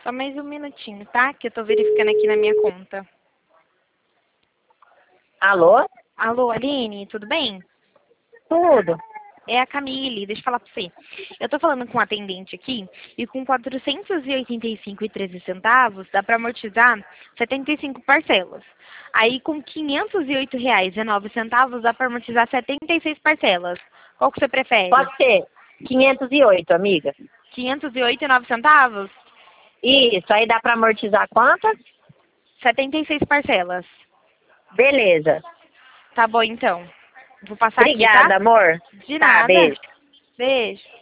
Só mais um minutinho, tá? Que eu tô verificando aqui na minha conta. Alô? Alô, Aline, tudo bem? Tudo. É a Camille, deixa eu falar pra você. Eu tô falando com um atendente aqui e com 485,13 dá pra amortizar 75 parcelas. Aí com R$ 508,19 dá pra amortizar 76 parcelas. Qual que você prefere? Pode ser 508, amiga. 508,09? Isso, aí dá pra amortizar quantas? 76 parcelas. Beleza. Tá bom então. Vou passar aqui, tá? Obrigada, amor. De Tá, nada. beijo. Beijo.